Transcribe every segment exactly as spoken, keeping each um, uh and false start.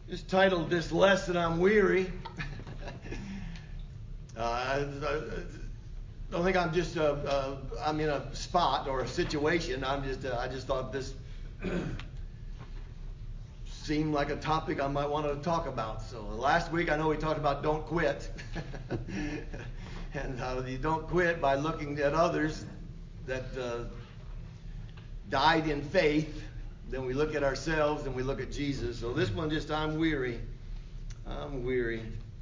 Just titled this lesson, I'm weary. uh, I don't think I'm just, uh, uh, I'm in a spot or a situation. I'm just, uh, I just thought this seemed like a topic I might want to talk about. So last week I know we talked about don't quit. And uh, you don't quit by looking at others that uh, died in faith. Then we look at ourselves and we look at Jesus. So this one just, I'm weary. I'm weary.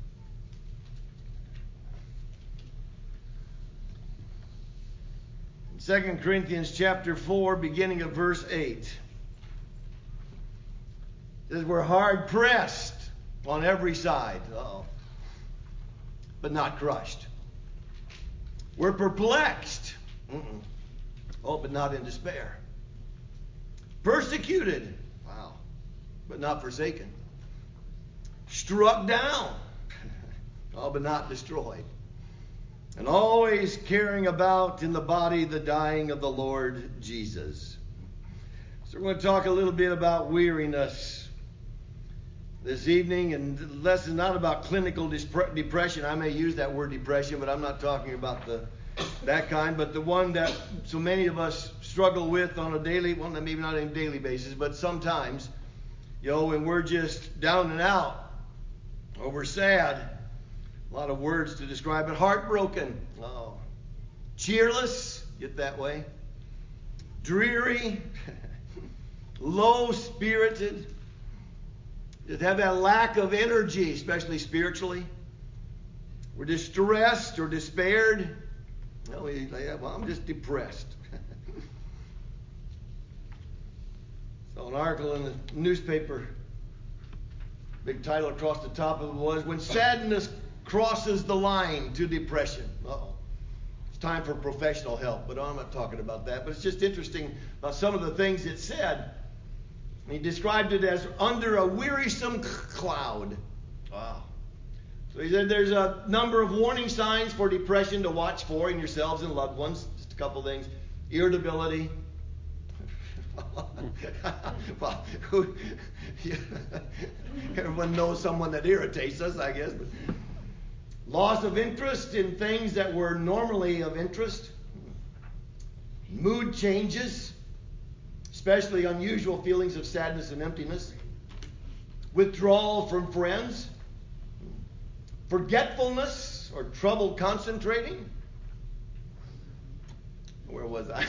Second Corinthians chapter four, beginning of verse eight. It says, we're hard pressed on every side. Uh-oh. But not crushed. We're perplexed. Mm-mm. Oh, but not in despair. Persecuted, wow, but not forsaken. Struck down, oh, but not destroyed. And always carrying about in the body the dying of the Lord Jesus. So we're going to talk a little bit about weariness this evening. And the lesson is not about clinical depression. I may use that word depression, but I'm not talking about the that kind, but the one that so many of us struggle with on a daily, well, maybe not on a daily basis, but sometimes, you know, when we're just down and out, or we're sad, a lot of words to describe it, heartbroken, oh, cheerless, get that way, dreary, low-spirited, just have that lack of energy, especially spiritually. We're distressed or despaired. Well, we, well, I'm just depressed. So an article in the newspaper, big title across the top of it was, when sadness crosses the line to depression. Uh-oh. It's time for professional help, but I'm not talking about that. But it's just interesting about some of the things it said. He described it as under a wearisome cloud. Wow. So he said there's a number of warning signs for depression to watch for in yourselves and loved ones. Just a couple things. Irritability. Well, who, yeah, everyone knows someone that irritates us, I guess. But loss of interest in things that were normally of interest. Mood changes, especially unusual feelings of sadness and emptiness. Withdrawal from friends. Forgetfulness or trouble concentrating. Where was I?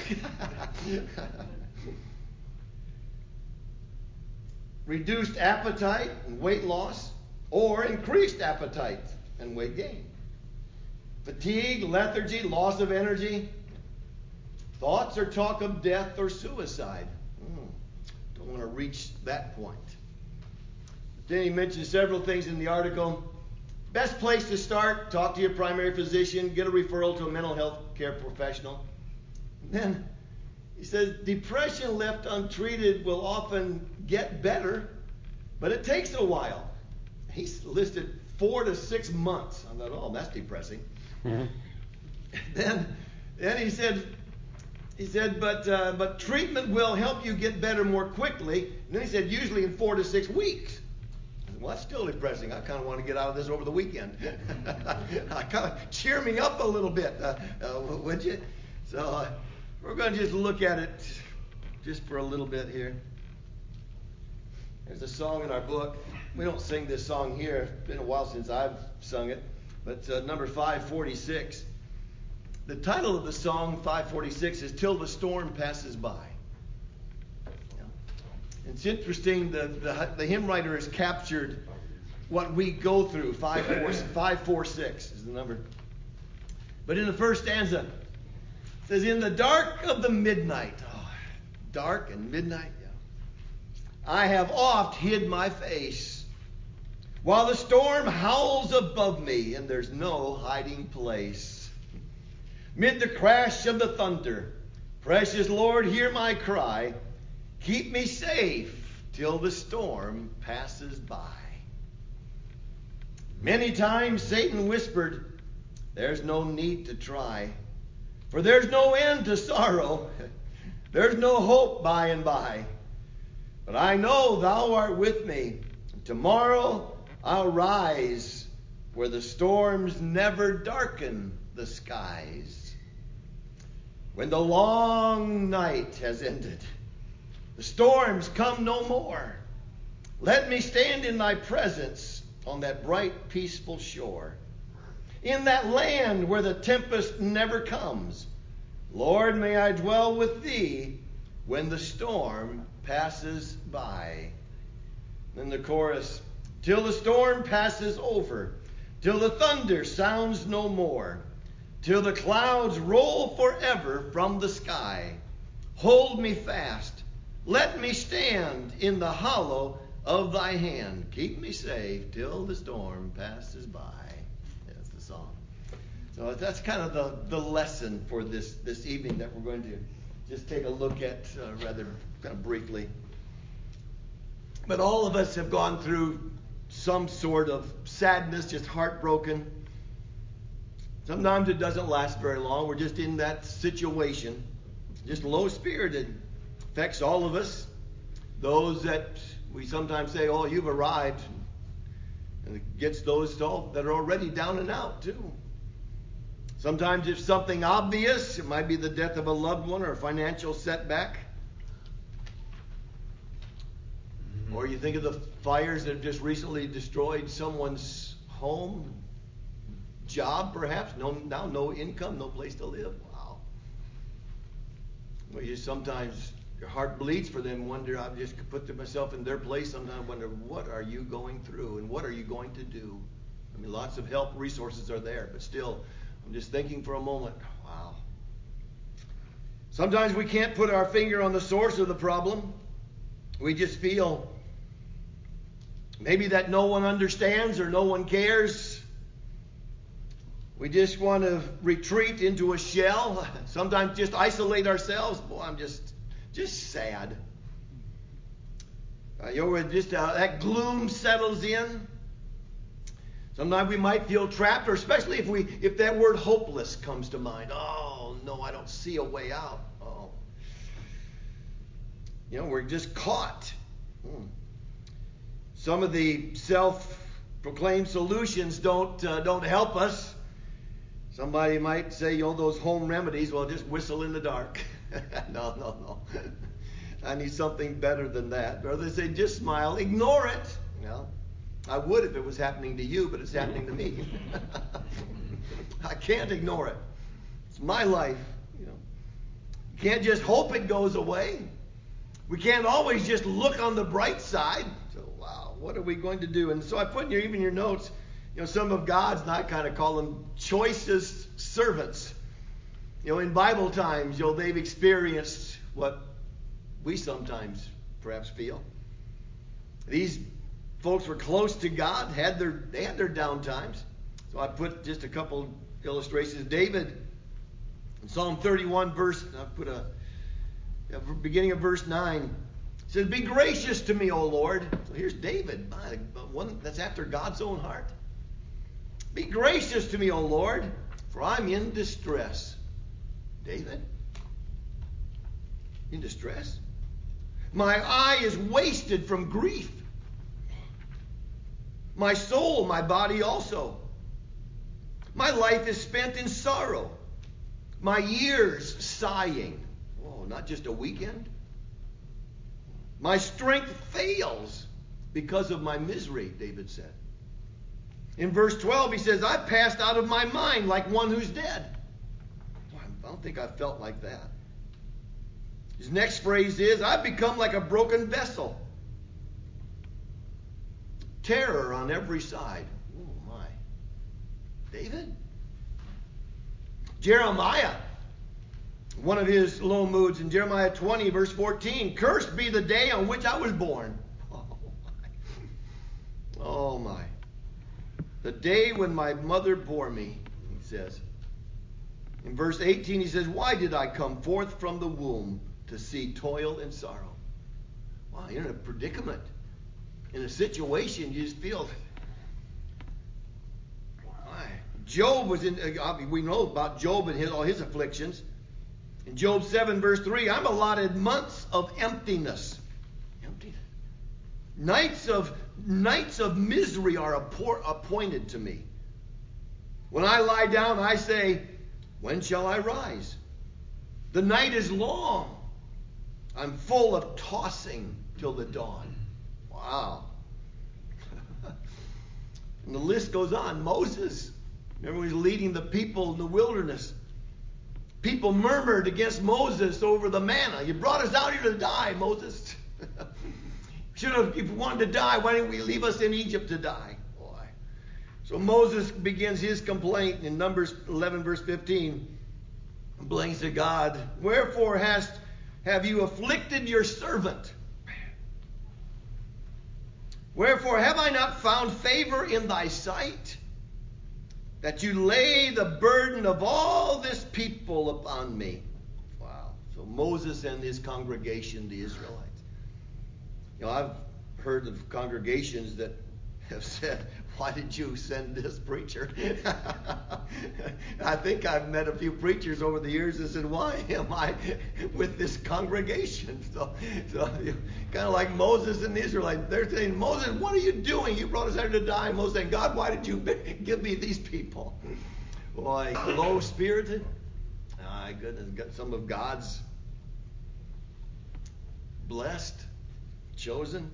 Reduced appetite and weight loss, or increased appetite and weight gain. Fatigue, lethargy, loss of energy. Thoughts or talk of death or suicide. Mm, don't want to reach that point. Then he mentioned several things in the article. Best place to start, talk to your primary physician, get a referral to a mental health care professional. And then he says, depression left untreated will often get better, but it takes a while. He's listed four to six months. I thought, oh, that's depressing. Mm-hmm. Then, then he said, he said, but uh, but treatment will help you get better more quickly. And then he said, usually in four to six weeks. Well, that's still depressing. I kind of want to get out of this over the weekend. I kind of cheer me up a little bit, uh, uh, would you? So uh, we're going to just look at it just for a little bit here. There's a song in our book. We don't sing this song here. It's been a while since I've sung it. But uh, number five forty-six. The title of the song, five forty-six, is Till the Storm Passes By. It's interesting, the, the, the hymn writer has captured what we go through. five forty-six is the number. But in the first stanza, it says, in the dark of the midnight. Oh, dark and midnight, yeah. I have oft hid my face, while the storm howls above me, and there's no hiding place. Mid the crash of the thunder, precious Lord, hear my cry. Keep me safe till the storm passes by. Many times Satan whispered, there's no need to try, for there's no end to sorrow. There's no hope by and by. But I know thou art with me Tomorrow I'll rise where the storms never darken the skies. When the long night has ended, the storms come no more. Let me stand in thy presence on that bright, peaceful shore. In that land where the tempest never comes, Lord, may I dwell with thee when the storm passes by. Then the chorus, till the storm passes over, till the thunder sounds no more, till the clouds roll forever from the sky. Hold me fast, let me stand in the hollow of thy hand. Keep me safe till the storm passes by. That's the song. So that's kind of the, the lesson for this, this evening that we're going to just take a look at uh, rather kind of briefly. But all of us have gone through some sort of sadness, just heartbroken. Sometimes it doesn't last very long. We're just in that situation, just low-spirited. Affects all of us. Those that we sometimes say, oh, you've arrived. And it gets those that are already down and out, too. Sometimes if something obvious, it might be the death of a loved one or a financial setback. Mm-hmm. Or you think of the fires that have just recently destroyed someone's home, job perhaps, no, now no income, no place to live. Wow. Well, you sometimes, your heart bleeds for them, wonder, I've just put myself in their place, sometimes wonder, what are you going through and what are you going to do? I mean, lots of help, resources are there, but still, I'm just thinking for a moment, wow. Sometimes we can't put our finger on the source of the problem. We just feel maybe that no one understands or no one cares. We just want to retreat into a shell. Sometimes just isolate ourselves. Boy, I'm just, just sad. Uh, you know, just uh, that gloom settles in. Sometimes we might feel trapped, or especially if we, if that word hopeless comes to mind. Oh no, I don't see a way out. Oh, you know, we're just caught. Hmm. Some of the self-proclaimed solutions don't uh, don't help us. Somebody might say, you know, those home remedies, well, just whistle in the dark. no, no, no. I need something better than that. Or they say, just smile, ignore it. You know, I would if it was happening to you, but it's happening to me. I can't ignore it. It's my life. You know, you can't just hope it goes away. We can't always just look on the bright side. So, wow, what are we going to do? And so I put in your, even your notes, you know, some of God's, and I kind of call them choicest servants. You know, in Bible times, you know, they've experienced what we sometimes perhaps feel. These folks were close to God, had their they had their down times. So I put just a couple illustrations. David, in Psalm thirty-one, verse, I put a, a beginning of verse nine. It says, "Be gracious to me, O Lord." So here's David, one that's after God's own heart. "Be gracious to me, O Lord, for I'm in distress." David, in distress? "My eye is wasted from grief. My soul, my body also. My life is spent in sorrow. My years sighing." Oh, not just a weekend. "My strength fails because of my misery," David said. In verse twelve, he says, "I've passed out of my mind like one who's dead." Well, I don't think I felt like that. His next phrase is, "I've become like a broken vessel. Terror on every side." Oh, my. David? Jeremiah, one of his low moods in Jeremiah twenty, verse fourteen, "Cursed be the day on which I was born." Oh, my. Oh, my. "The day when my mother bore me," he says. In verse eighteen, he says, "Why did I come forth from the womb to see toil and sorrow?" Wow, you're in a predicament. In a situation you just feel. Why? Job was in, we know about Job and his, all his afflictions. In Job seven, verse three, "I'm allotted months of emptiness." Emptiness. Nights of nights of misery are appointed to me. When I lie down, I say, when shall I rise? The night is long. I'm full of tossing till the dawn. Wow. And the list goes on. Moses, remember he was leading the people in the wilderness. People murmured against Moses over the manna. You brought us out here to die, Moses. Should have, if you wanted to die, why didn't we leave us in Egypt to die? Boy. So Moses begins his complaint in Numbers eleven, verse fifteen. Complains to God, wherefore hast have you afflicted your servant? Wherefore have I not found favor in thy sight, that you lay the burden of all this people upon me? Wow. So Moses and his congregation, the Israelites. You know, I've heard of congregations that have said, why did you send this preacher? I think I've met a few preachers over the years that said, why am I with this congregation? So, so you know, kind of like Moses and the Israelites. They're saying, Moses, what are you doing? You brought us here to die. And Moses saying, God, why did you give me these people? Boy, low-spirited. My goodness, got some of God's blessed, chosen,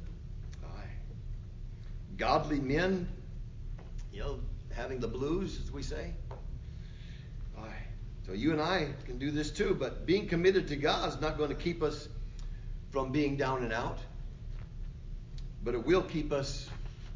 godly men, you know, having the blues, as we say. All right. So you and I can do this too, but being committed to God is not going to keep us from being down and out, but it will keep us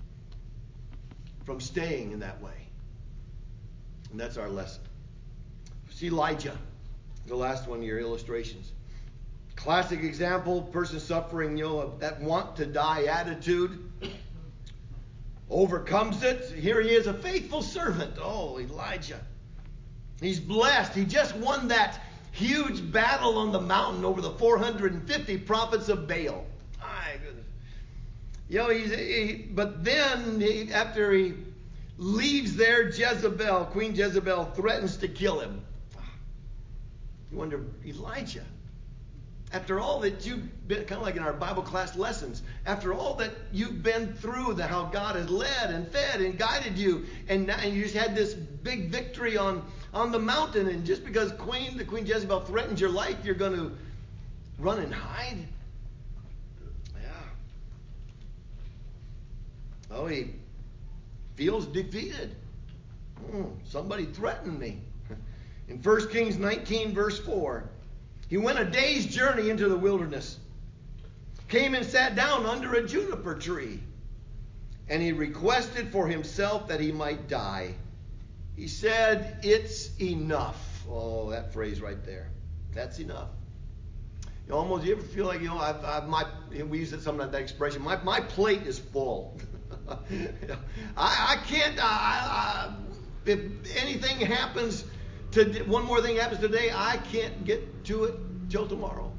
from staying in that way. And that's our lesson. See Elijah, the last one of your illustrations. Classic example, person suffering, you know, that want to die attitude. Overcomes it. Here he is, a faithful servant. Oh, Elijah. He's blessed. He just won that huge battle on the mountain over the four hundred fifty prophets of Baal. My goodness. You know, he's, he, but then he, after he leaves there, Jezebel, Queen Jezebel, threatens to kill him. You wonder, Elijah, after all that you've been, kind of like in our Bible class lessons, after all that you've been through, the, how God has led and fed and guided you, and, now, and you just had this big victory on, on the mountain, and just because Queen, the Queen Jezebel threatens your life, you're going to run and hide? Yeah. Oh, he feels defeated. Oh, somebody threatened me. In First Kings nineteen, verse four, he went a day's journey into the wilderness, came and sat down under a juniper tree, and he requested for himself that he might die. He said, it's enough. Oh, that phrase right there. That's enough. You know, almost, you ever feel like, you know, I've, I've my, we use it sometimes, that expression, my, my plate is full. I, I can't, I, I, if anything happens, to, one more thing happens today, I can't get to it till tomorrow.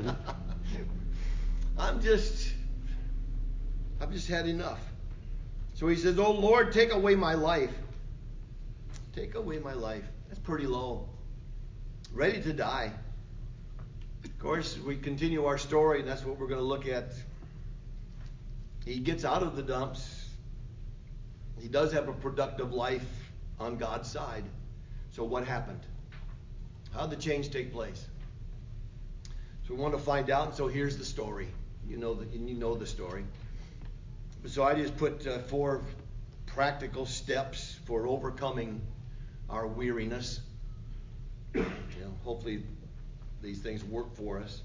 I'm just, I've just had enough. So he says, oh Lord, take away my life. Take away my life. That's pretty low. Ready to die. Of course, we continue our story, and that's what we're going to look at. He gets out of the dumps. He does have a productive life on God's side. So what happened? How did the change take place? So we want to find out, and so here's the story. You know the, you know the story. So I just put uh, four practical steps for overcoming our weariness. You know, hopefully these things work for us.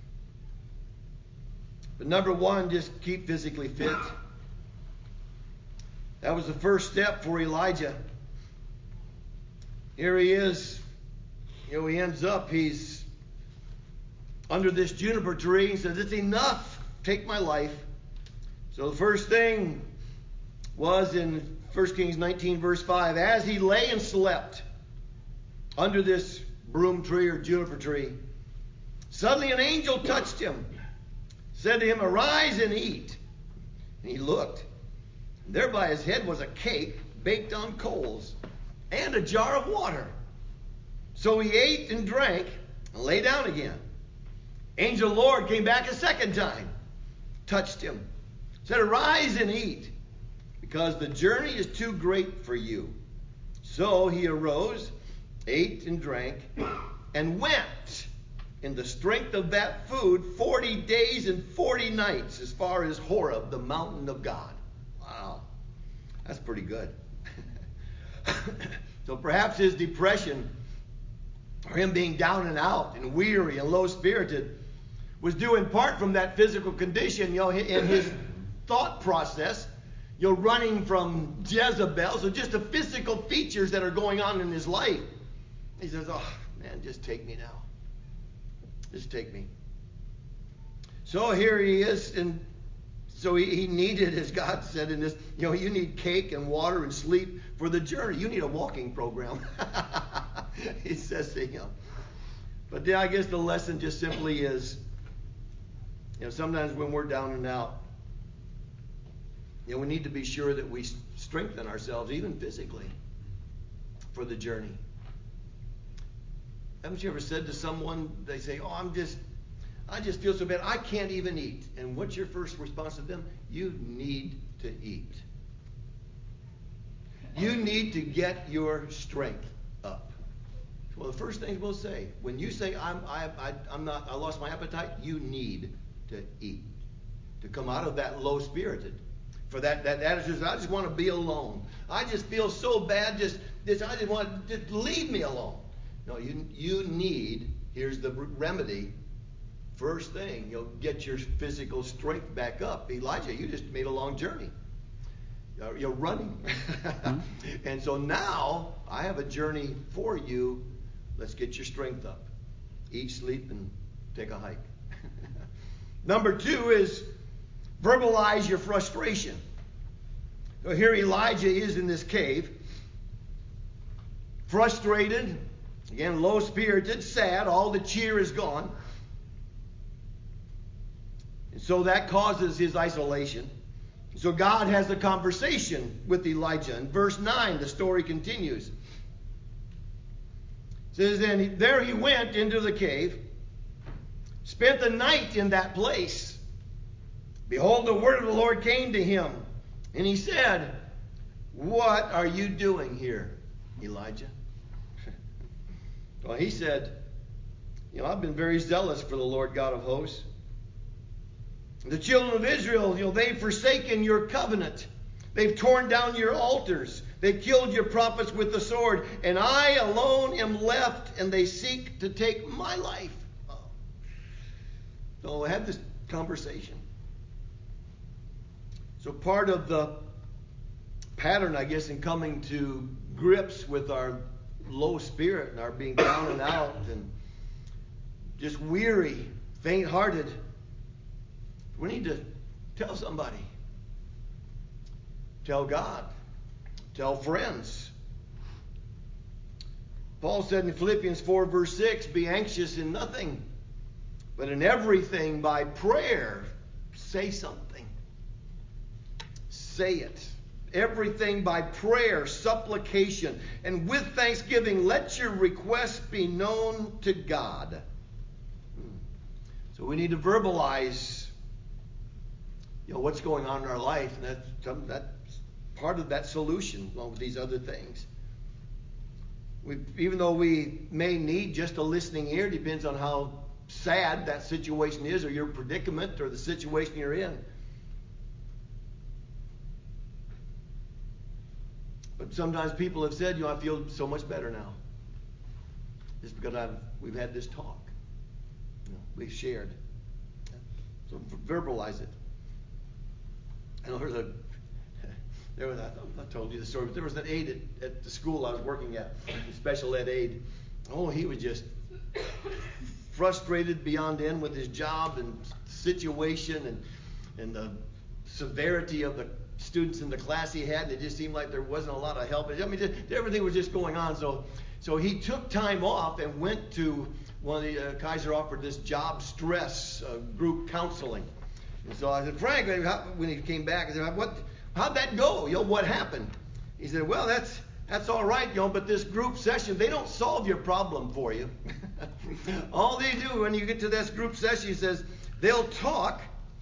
But number one, just keep physically fit. That was the first step for Elijah. Here he is. You know, he ends up, he's under this juniper tree. He says, it's enough. Take my life. So the first thing was in First Kings nineteen, verse five. As he lay and slept under this broom tree or juniper tree, suddenly an angel touched him, said to him, arise and eat. And he looked. And there by his head was a cake baked on coals and a jar of water. So he ate and drank and lay down again. Angel Lord came back a second time, touched him, said, "Arise and eat, because the journey is too great for you." So he arose, ate and drank, and went in the strength of that food forty days and forty nights as far as Horeb, the mountain of God. Wow, that's pretty good. So perhaps his depression, or him being down and out and weary and low-spirited, was due in part from that physical condition, you know, in his thought process, you know, running from Jezebel. So just the physical features that are going on in his life. He says, "Oh, man, just take me now. Just take me." So here he is, and so he, he needed, as God said in this, you know, you need cake and water and sleep for the journey. You need a walking program. He says to him. But yeah, I guess the lesson just simply is, you know, sometimes when we're down and out, you know, we need to be sure that we strengthen ourselves, even physically, for the journey. Haven't you ever said to someone, they say, "Oh, I'm just, I just feel so bad, I can't even eat." And what's your first response to them? You need to eat. You need to get your strength up. Well, the first thing we'll say, when you say, I'm, I, I, I'm not, I lost my appetite, you need to eat. To come out of that low-spirited. For that, that attitude, I just want to be alone. I just feel so bad, just, just I just want to just leave me alone. No, you, you need, here's the remedy. First thing, you'll get your physical strength back up. Elijah, you just made a long journey. You're running. Mm-hmm. And so now I have a journey for you. Let's get your strength up. Eat, sleep, and take a hike. Number two is verbalize your frustration. So here Elijah is in this cave, frustrated, again, low-spirited, sad. All the cheer is gone. And so that causes his isolation. So God has a conversation with Elijah. In verse nine, the story continues. It says, "Then there he went into the cave, spent the night in that place. Behold, the word of the Lord came to him, and he said, 'What are you doing here, Elijah?'" Well, he said, "You know, I've been very zealous for the Lord God of hosts. The children of Israel, you know, they've forsaken your covenant. They've torn down your altars. They've killed your prophets with the sword. And I alone am left, and they seek to take my life." Oh. So I had this conversation. So part of the pattern, I guess, in coming to grips with our low spirit and our being down and out and just weary, faint-hearted, we need to tell somebody. Tell God. Tell friends. Paul said in Philippians four verse six, "Be anxious in nothing, but in everything by prayer, say something." Say it. Everything by prayer, supplication, and with thanksgiving, let your requests be known to God. So we need to verbalize, you know, what's going on in our life, and that's, that's part of that solution along with these other things. We, even though we may need just a listening ear, depends on how sad that situation is, or your predicament, or the situation you're in. But sometimes people have said, you know, I feel so much better now. Just because I've we've had this talk. You know, we've shared. So verbalize it. I know there's a, there was, I told you the story, but there was an aide at, at the school I was working at, a special ed aide. Oh, he was just frustrated beyond end with his job and situation and, and the severity of the students in the class he had, and it just seemed like there wasn't a lot of help. I mean, just, everything was just going on. So, so he took time off and went to one of the, uh, Kaiser offered this job stress uh, group counseling. And so I said, Frank, when he came back, I said, what, how'd that go? You know, what happened? He said, well, that's that's all right, you know, but this group session, they don't solve your problem for you. All they do when you get to this group session, he says, they'll talk,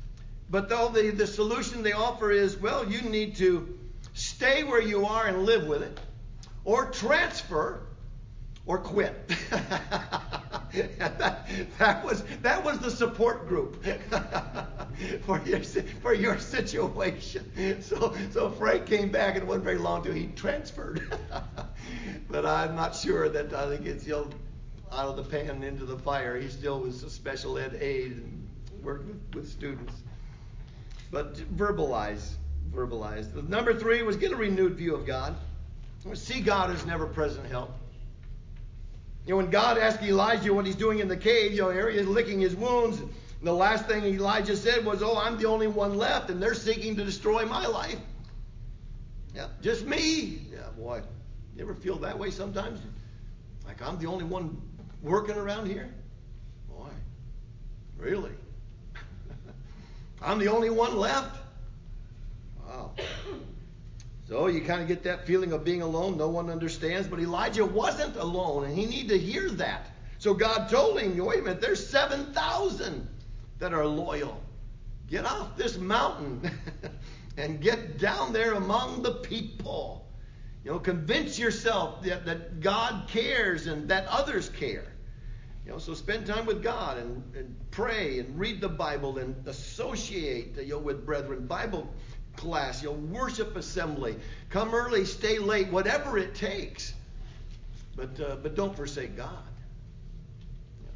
But though the, the solution they offer is, well, you need to stay where you are and live with it, or transfer, or quit. that, that was that was the support group for your for your situation. So so Frank came back, and it wasn't very long till he transferred. But I'm not sure that I think it's, you know, out of the pan into the fire. He still was a special ed aide and worked with, with students. But verbalize, verbalize. Number three was get a renewed view of God. See God as never present help. You know, when God asked Elijah what he's doing in the cave, you know, here he is licking his wounds. And the last thing Elijah said was, oh, I'm the only one left, and they're seeking to destroy my life. Yeah, just me. Yeah, boy, you ever feel that way sometimes? Like I'm the only one working around here? Boy, really? I'm the only one left? Wow. So you kind of get that feeling of being alone. No one understands. But Elijah wasn't alone, and he needed to hear that. So God told him, wait a minute, there's seven thousand that are loyal. Get off this mountain and get down there among the people. You know, convince yourself that, that God cares and that others care. You know, so spend time with God and, and pray and read the Bible and associate, you know, with brethren. Bible class, you know, worship assembly. Come early, stay late, whatever it takes. But uh, but don't forsake God. Yeah.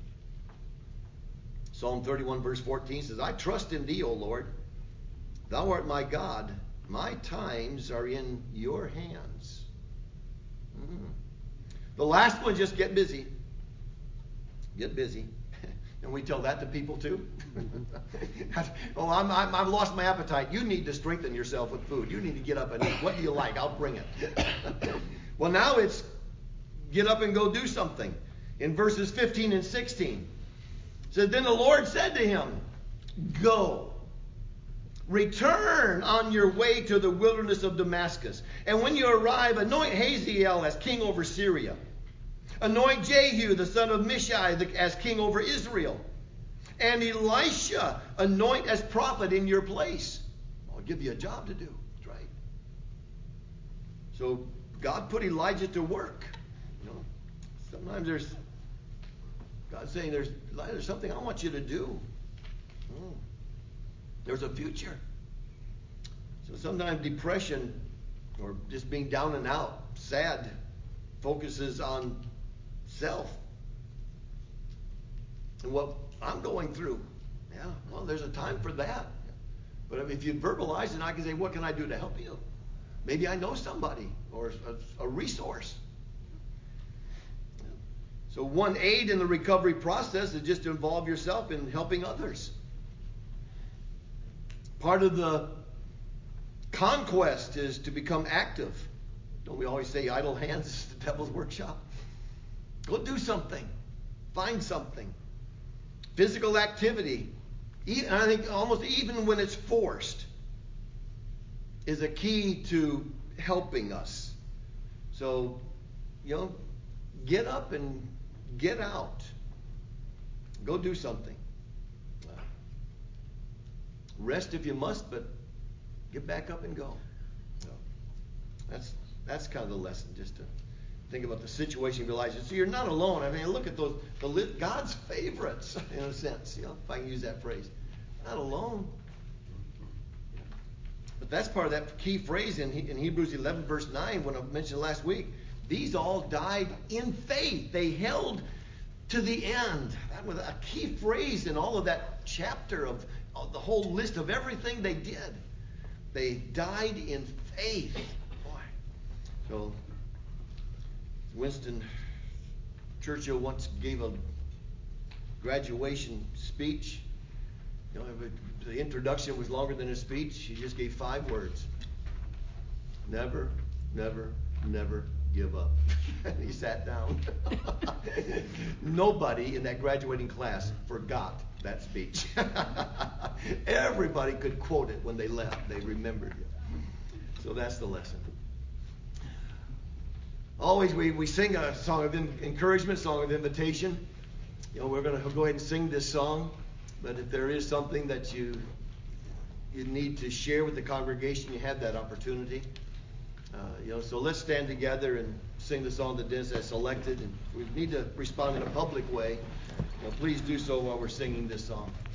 Psalm thirty-one verse fourteen says, I trust in thee, O Lord. Thou art my God. My times are in your hands. Mm. The last one, just get busy. Get busy. And we tell that to people too. oh, I'm, I'm, I've lost my appetite. You need to strengthen yourself with food. You need to get up and eat. What do you like? I'll bring it. Well, now it's get up and go do something. In verses fifteen and sixteen, it says, then the Lord said to him, go, return on your way to the wilderness of Damascus. And when you arrive, anoint Hazael as king over Syria. Anoint Jehu, the son of Nimshi, as king over Israel. And Elisha, anoint as prophet in your place. I'll give you a job to do. That's right. So God put Elijah to work. You know, sometimes there's God's saying there's there's something I want you to do. Oh, there's a future. So sometimes depression or just being down and out, sad, focuses on self and what I'm going through. Yeah, well, there's a time for that. But if you verbalize it, I can say, what can I do to help you? Maybe I know somebody or a, a resource. So one aid in the recovery process is just to involve yourself in helping others. Part of the conquest is to become active. Don't we always say idle hands is the devil's workshop? Go do something. Find something. Physical activity, even, I think almost even when it's forced, is a key to helping us. So, you know, get up and get out. Go do something. Uh, rest if you must, but get back up and go. So that's that's kind of the lesson, just to think about the situation of Elijah. So you're not alone. I mean, look at those, the God's favorites, in a sense, you know, if I can use that phrase. Not alone. But that's part of that key phrase in, in Hebrews eleven, verse nine, when I mentioned last week. These all died in faith. They held to the end. That was a key phrase in all of that chapter of, of the whole list of everything they did. They died in faith. Boy. So Winston Churchill once gave a graduation speech. You know, the introduction was longer than his speech. He just gave five words. Never, never, never give up. And he sat down. Nobody in that graduating class forgot that speech. Everybody could quote it when they left. They remembered it. So that's the lesson. Always we, we sing a song of encouragement, song of invitation. You know, we're going to go ahead and sing this song. But if there is something that you you need to share with the congregation, you have that opportunity. Uh, you know, so let's stand together and sing the song that Dennis has selected. And if we need to respond in a public way, you know, please do so while we're singing this song.